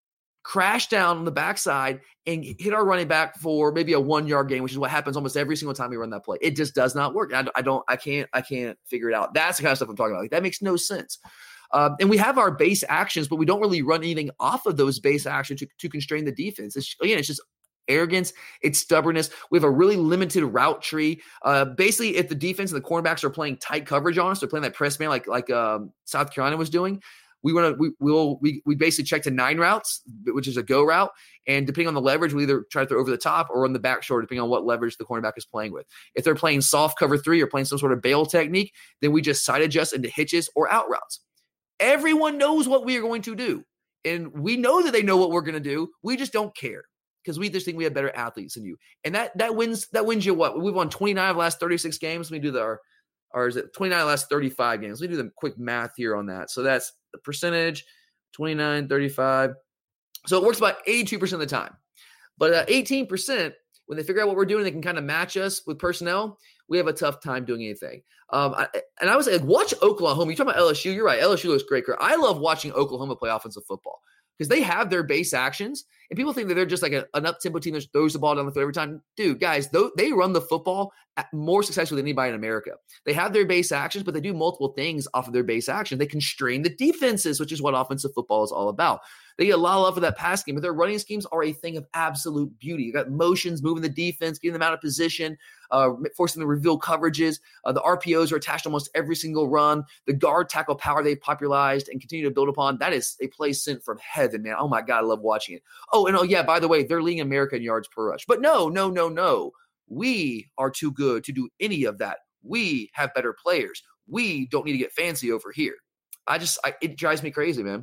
crash down on the backside and hit our running back for maybe a one yard gain, which is what happens almost every single time we run that play. It just does not work. I, I don't, I can't, I can't figure it out. That's the kind of stuff I'm talking about. Like, that makes no sense. Um, and we have our base actions, but we don't really run anything off of those base actions to, to constrain the defense. It's, again, it's just arrogance. It's stubbornness. We have a really limited route tree. Uh, basically, if the defense and the cornerbacks are playing tight coverage on us, they're playing that press man like like um, South Carolina was doing. We want to we will we we basically check to nine routes, which is a go route, and depending on the leverage, we either try to throw over the top or on the back short, depending on what leverage the cornerback is playing with. If they're playing soft cover three or playing some sort of bail technique, then we just side adjust into hitches or out routes. Everyone knows what we are going to do, and we know that they know what we're going to do. We just don't care because we just think we have better athletes than you, and that that wins that wins you what? We've won twenty-nine of the last thirty-six games. Let me do the our, or is it twenty-nine of the last thirty-five games? Let me do the quick math here on that. So that's the percentage, twenty-nine, thirty-five. So it works about eighty-two percent of the time. But uh, eighteen percent, when they figure out what we're doing, they can kind of match us with personnel. We have a tough time doing anything. Um, I, and I was like, watch Oklahoma. You're talking about L S U. You're right. L S U looks great. I love watching Oklahoma play offensive football because they have their base actions. And people think that they're just like a, an up-tempo team that throws the ball down the field every time. Dude, guys, they run the football more successfully than anybody in America. They have their base actions, but they do multiple things off of their base action. They constrain the defenses, which is what offensive football is all about. They get a lot of love for that pass game, but their running schemes are a thing of absolute beauty. You got motions, moving the defense, getting them out of position, uh, forcing them to reveal coverages. Uh, the R P Os are attached to almost every single run. The guard tackle power they've popularized and continue to build upon. That is a play sent from heaven, man. Oh my God, I love watching it. Oh, and oh yeah, by the way, they're leading America in yards per rush. But no, no, no, no. We are too good to do any of that. We have better players. We don't need to get fancy over here. I just, I, it drives me crazy, man.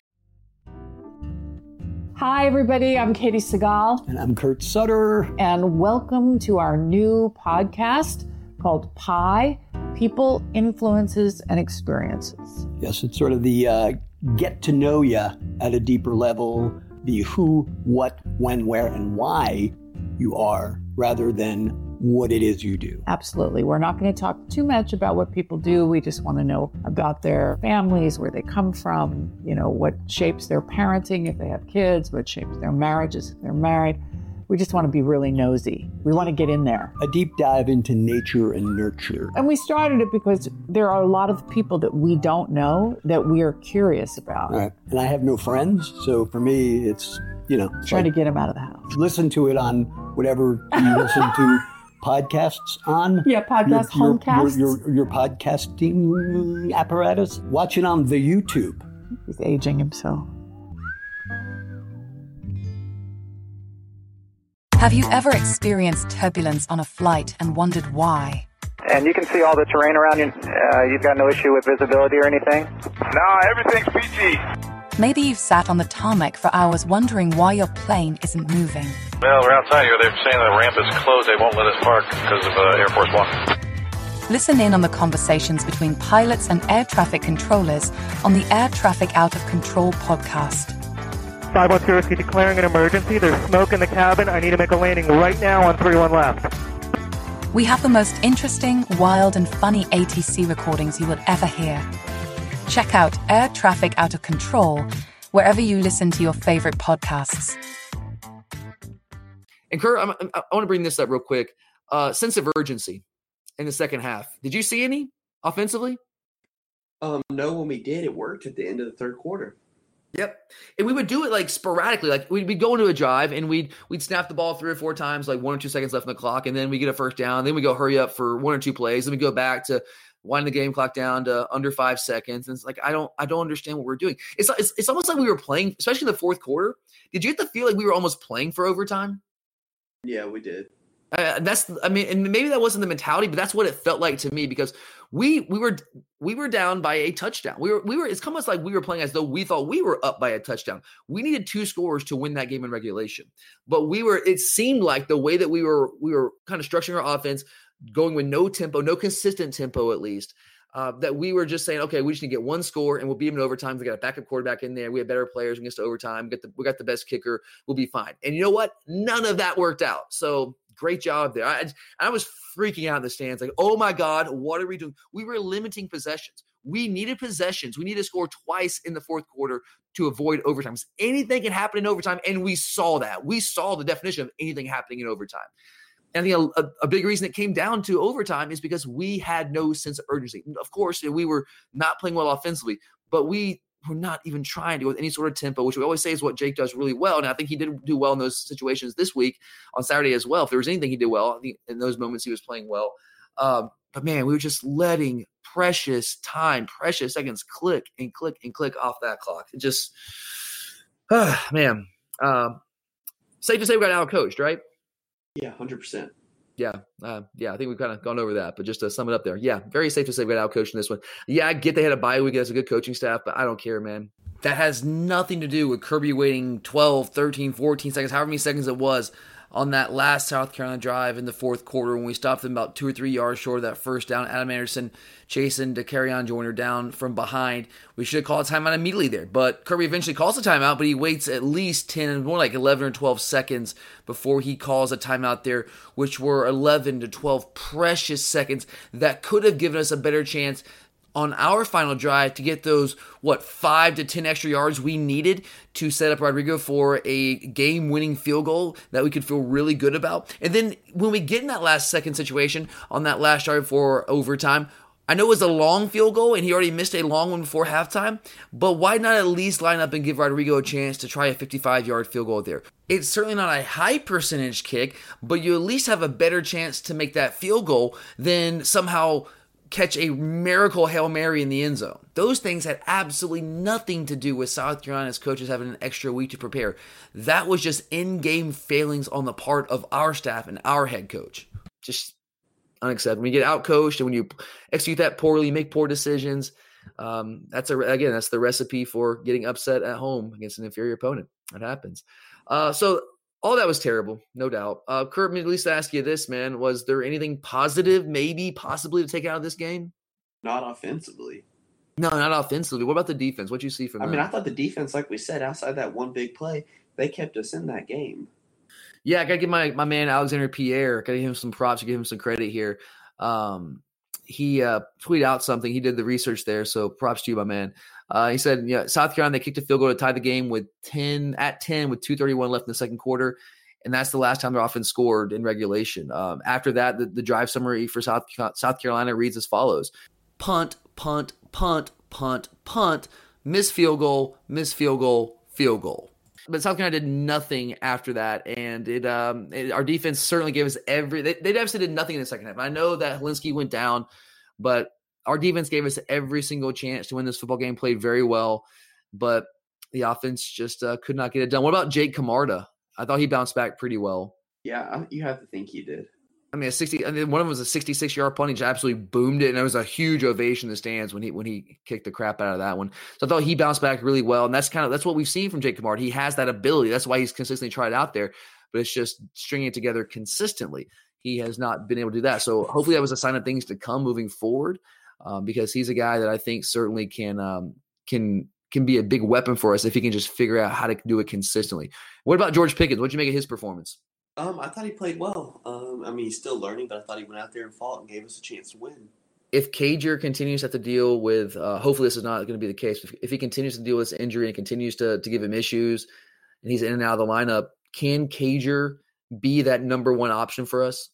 Hi, everybody. I'm Katie Segal. And I'm Kurt Sutter. And welcome to our new podcast called Pi, People, Influences, and Experiences. Yes, it's sort of the uh, get to know you at a deeper level, the who, what, when, where, and why you are, rather than what it is you do. Absolutely. We're not going to talk too much about what people do. We just want to know about their families, where they come from, you know, what shapes their parenting if they have kids, what shapes their marriages if they're married. We just want to be really nosy. We want to get in there. A deep dive into nature and nurture. And we started it because there are a lot of people that we don't know that we are curious about. Right. And I have no friends, so for me, it's, you know. Trying like, to get them out of the house. Listen to it on whatever you listen to. Podcasts on? Yeah, podcast, your, homecasts. Your, your, your podcasting apparatus. Watch it on the YouTube. He's aging himself. Have you ever experienced turbulence on a flight and wondered why? And you can see all the terrain around you. Uh, you've got no issue with visibility or anything? No, everything's peachy. Maybe you've sat on the tarmac for hours wondering why your plane isn't moving. Well, we're outside here. They're saying the ramp is closed. They won't let us park because of uh, Air Force One. Listen in on the conversations between pilots and air traffic controllers on the Air Traffic Out of Control podcast. five one zero, declaring an emergency. There's smoke in the cabin. I need to make a landing right now on three one left. We have the most interesting, wild, and funny A T C recordings you will ever hear. Check out Air Traffic Out of Control wherever you listen to your favorite podcasts. And Kurt, I'm, I'm, I want to bring this up real quick. Uh, sense of urgency in the second half. Did you see any offensively? Um, no, when we did, it worked at the end of the third quarter. Yep. And we would do it like sporadically. Like we'd, we'd go into a drive and we'd we'd snap the ball three or four times, like one or two seconds left on the clock, and then we get a first down. Then we go hurry up for one or two plays. Then we go back to winding the game clock down to under five seconds. And it's like I don't I don't understand what we're doing. It's it's it's almost like we were playing, especially in the fourth quarter. Did you get the feel like we were almost playing for overtime? Yeah, we did. Uh, that's, I mean, and maybe that wasn't the mentality, but that's what it felt like to me because we we were we were down by a touchdown. We were we were. It's almost like we were playing as though we thought we were up by a touchdown. We needed two scores to win that game in regulation, but we were. It seemed like the way that we were we were kind of structuring our offense, going with no tempo, no consistent tempo at least. Uh, that we were just saying, okay, we just need to get one score and we'll beat them in overtime. We got a backup quarterback in there. We have better players. We get to overtime. We got the we got the best kicker. We'll be fine. And you know what? None of that worked out. So. Great job there. I, I was freaking out in the stands like, oh, my God, what are we doing? We were limiting possessions. We needed possessions. We needed to score twice in the fourth quarter to avoid overtime. Anything can happen in overtime, and we saw that. We saw the definition of anything happening in overtime. And I think a, a big reason it came down to overtime is because we had no sense of urgency. Of course, we were not playing well offensively, but we were not even trying to go with any sort of tempo, which we always say is what Jake does really well. And I think he did do well in those situations this week on Saturday as well. If there was anything he did well, I think in those moments he was playing well. Um, but, man, we were just letting precious time, precious seconds click and click and click off that clock. It just uh, – man, um, safe to say we got out-coached, right? Yeah, one hundred percent. Yeah, uh, yeah, I think we've kind of gone over that, but just to sum it up there, yeah, very safe to say we got out-coached in this one. Yeah, I get they had a bye week as a good coaching staff, but I don't care, man. That has nothing to do with Kirby waiting twelve, thirteen, fourteen seconds, however many seconds it was on that last South Carolina drive in the fourth quarter when we stopped them about two or three yards short of that first down. Adam Anderson chasing Dakereon Joyner down from behind. We should have called a timeout immediately there, but Kirby eventually calls a timeout, but he waits at least ten, more like eleven or twelve seconds before he calls a timeout there, which were eleven to twelve precious seconds that could have given us a better chance on our final drive to get those, what, five to ten extra yards we needed to set up Rodrigo for a game-winning field goal that we could feel really good about. And then when we get in that last second situation on that last drive for overtime, I know it was a long field goal and he already missed a long one before halftime, but why not at least line up and give Rodrigo a chance to try a fifty-five-yard field goal there? It's certainly not a high percentage kick, but you at least have a better chance to make that field goal than somehow catch a miracle Hail Mary in the end zone. Those things had absolutely nothing to do with South Carolina's coaches having an extra week to prepare. That was just in-game failings on the part of our staff and our head coach. Just unacceptable. When you get out-coached and when you execute that poorly, you make poor decisions, um, that's a, again, that's the recipe for getting upset at home against an inferior opponent. It happens. Uh, so all that was terrible, no doubt. Uh, Kurt, at least ask you this, man. Was there anything positive, maybe, possibly to take out of this game? Not offensively. No, not offensively. What about the defense? What did you see from I them? mean, I thought the defense, like we said, outside that one big play, they kept us in that game. Yeah, I got to give my, my man Alexander Pierre, got to give him some props, give him some credit here. Um, he uh, tweeted out something. He did the research there, so props to you, my man. Uh, he said, yeah, South Carolina, they kicked a field goal to tie the game with ten at ten with two thirty-one left in the second quarter, and that's the last time their offense scored in regulation. Um, after that, the, the drive summary for South South Carolina reads as follows: punt, punt, punt, punt, punt, miss field goal, miss field goal, field goal. But South Carolina did nothing after that, and it, um, it our defense certainly gave us every. They, they obviously did nothing in the second half. I know that Helinski went down, but our defense gave us every single chance to win this football game. Played very well, but the offense just uh, could not get it done. What about Jake Camarda? I thought he bounced back pretty well. Yeah, you have to think he did. I mean, a sixty. I mean, one of them was a sixty-six yard punt. He just absolutely boomed it, and there was a huge ovation in the stands when he when he kicked the crap out of that one. So I thought he bounced back really well, and that's kind of that's what we've seen from Jake Camarda. He has that ability. That's why he's consistently tried out there, but it's just stringing it together consistently. He has not been able to do that. So hopefully that was a sign of things to come moving forward, um, because he's a guy that I think certainly can um, can can be a big weapon for us if he can just figure out how to do it consistently. What about George Pickens? What did you make of his performance? Um, I thought he played well. Um, I mean, he's still learning, but I thought he went out there and fought and gave us a chance to win. If Cager continues to have to deal with, uh, hopefully this is not going to be the case, if, if he continues to deal with this injury and continues to, to give him issues and he's in and out of the lineup, can Cager be that number one option for us?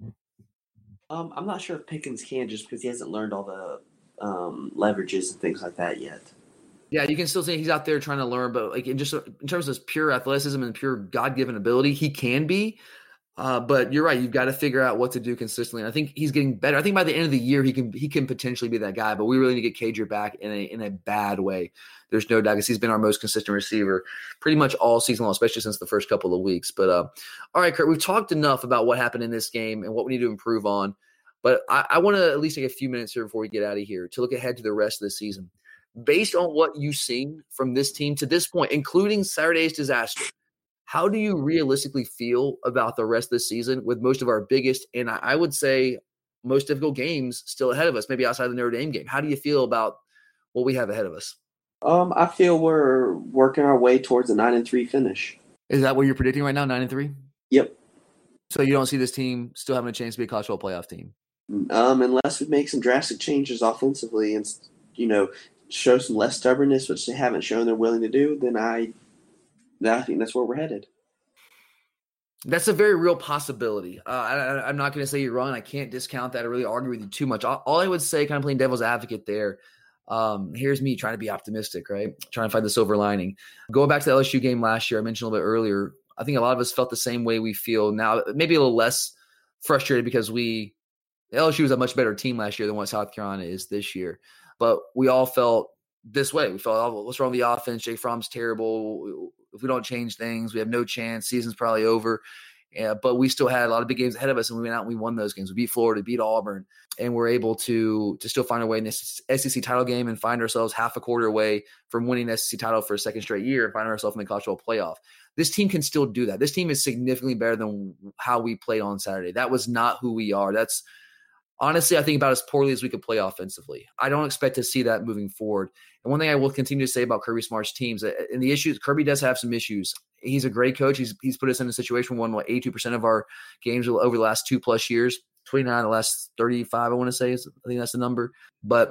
Um, I'm not sure if Pickens can, just because he hasn't learned all the um, leverages and things like that yet. Yeah, you can still say he's out there trying to learn, but like in just in terms of pure athleticism and pure God-given ability, he can be. Uh, but you're right. You've got to figure out what to do consistently. And I think he's getting better. I think by the end of the year, he can he can potentially be that guy. But we really need to get Cager back in a in a bad way. There's no doubt, because he's been our most consistent receiver pretty much all season long, especially since the first couple of weeks. But uh, all right, Kurt, we've talked enough about what happened in this game and what we need to improve on. But I, I want to at least take a few minutes here before we get out of here to look ahead to the rest of the season. Based on what you've seen from this team to this point, including Saturday's disaster, how do you realistically feel about the rest of the season with most of our biggest and I would say most difficult games still ahead of us, maybe outside the Notre Dame game? How do you feel about what we have ahead of us? Um, I feel we're working our way towards a nine and three finish. Is that what you're predicting right now, nine and three? Yep. So you don't see this team still having a chance to be a college football playoff team? Um, unless we make some drastic changes offensively and, you know, show some less stubbornness, which they haven't shown they're willing to do, then I I think that's where we're headed. That's a very real possibility. Uh, I, I'm not going to say you're wrong. I can't discount that or really argue with you too much. All, all I would say, kind of playing devil's advocate there, um, here's me trying to be optimistic, right? Trying to find the silver lining. Going back to the L S U game last year, I mentioned a little bit earlier, I think a lot of us felt the same way we feel now, maybe a little less frustrated because we L S U was a much better team last year than what South Carolina is this year. But we all felt this way. We felt, oh, what's wrong with the offense? Jake Fromm's terrible. If we don't change things, we have no chance. Season's probably over. Yeah, but we still had a lot of big games ahead of us, and we went out and we won those games. We beat Florida, beat Auburn, and we're able to to still find our way in this S E C title game and find ourselves half a quarter away from winning the S E C title for a second straight year and find ourselves in the college football playoff. This team can still do that. This team is significantly better than how we played on Saturday. That was not who we are. That's honestly, I think, about as poorly as we could play offensively. I don't expect to see that moving forward. And one thing I will continue to say about Kirby Smart's teams, and the issues, Kirby does have some issues. He's a great coach. He's he's put us in a situation where won, what, eighty-two percent of our games over the last two plus years, twenty-nine the last thirty-five, I want to say. Is, I think that's the number. But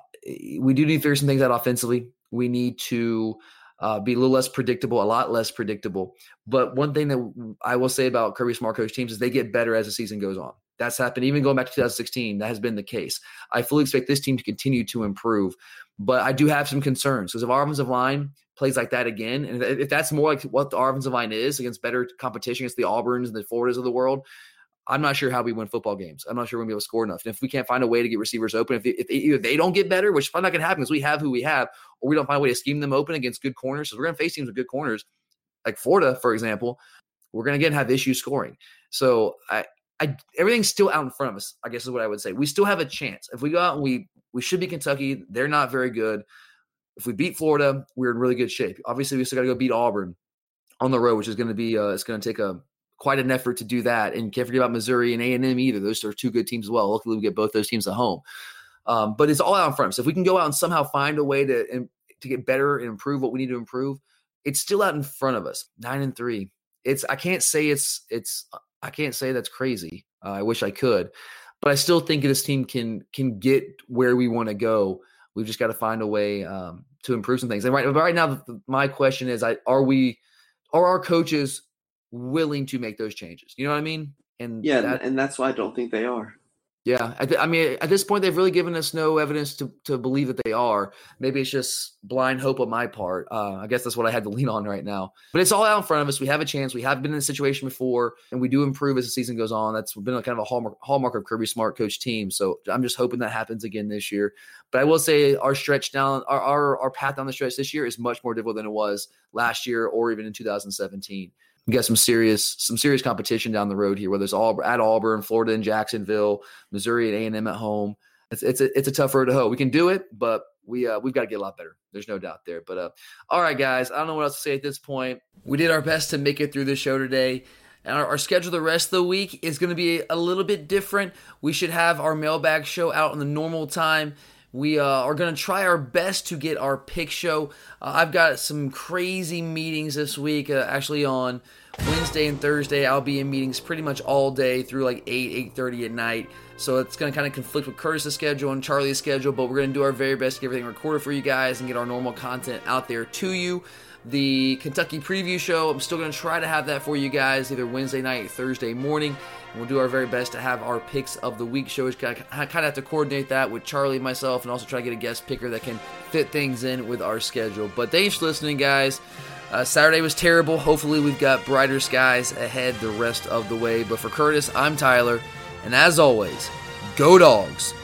we do need to figure some things out offensively. We need to uh, be a little less predictable, a lot less predictable. But one thing that I will say about Kirby Smart coach teams is they get better as the season goes on. That's happened even going back to two thousand sixteen. That has been the case. I fully expect this team to continue to improve, but I do have some concerns because if our offensive line plays like that again, and if that's more like what the offensive line is against better competition against the Auburns and the Floridas of the world, I'm not sure how we win football games. I'm not sure we're going to be able to score enough. And if we can't find a way to get receivers open, if, if either they don't get better, which is probably not going to happen because we have who we have, or we don't find a way to scheme them open against good corners, so we're going to face teams with good corners, like Florida, for example, we're going to again have issues scoring. So I, I, everything's still out in front of us, I guess is what I would say. We still have a chance. If we go out and we we should be Kentucky, they're not very good. If we beat Florida, we're in really good shape. Obviously, we still got to go beat Auburn on the road, which is going to be uh, it's going to take a quite an effort to do that. And can't forget about Missouri and A and M either. Those are two good teams as well. Luckily, we get both those teams at home. Um, but it's all out in front of us. If we can go out and somehow find a way to and, to get better and improve what we need to improve, it's still out in front of us. Nine and three. It's I can't say it's it's. I can't say that's crazy. Uh, I wish I could, but I still think this team can can get where we want to go. We've just got to find a way um, to improve some things. And right, right now, the, my question is: I, Are we, are our coaches willing to make those changes? You know what I mean? And yeah, that, and that's why I don't think they are. Yeah, I, th- I mean, at this point, they've really given us no evidence to to believe that they are. Maybe it's just blind hope on my part. Uh, I guess that's what I had to lean on right now. But it's all out in front of us. We have a chance. We have been in this situation before, and we do improve as the season goes on. That's been a kind of a hallmark, hallmark of Kirby Smart coach team. So I'm just hoping that happens again this year. But I will say our stretch down, our our, our path down the stretch this year is much more difficult than it was last year or even in two thousand seventeen. We got some serious, some serious competition down the road here. Whether it's Auburn, at Auburn, Florida, and Jacksonville, Missouri, and A and M at home. It's it's a it's a tough road to hoe. We can do it, but we uh, we've got to get a lot better. There's no doubt there. But uh, all right, guys, I don't know what else to say at this point. We did our best to make it through the show today. And our, our schedule the rest of the week is going to be a little bit different. We should have our mailbag show out on the normal time. We uh, are going to try our best to get our pick show. Uh, I've got some crazy meetings this week. Uh, actually, on Wednesday and Thursday, I'll be in meetings pretty much all day through like eight, eight thirty at night. So it's going to kind of conflict with Curtis's schedule and Charlie's schedule, but we're going to do our very best to get everything recorded for you guys and get our normal content out there to you. The Kentucky preview show, I'm still going to try to have that for you guys either Wednesday night or Thursday morning. And we'll do our very best to have our picks of the week shows. Kind of have to coordinate that with Charlie and myself and also try to get a guest picker that can fit things in with our schedule. But thanks for listening, guys. Uh, Saturday was terrible. Hopefully we've got brighter skies ahead the rest of the way. But for Curtis, I'm Tyler. And as always, go Dogs.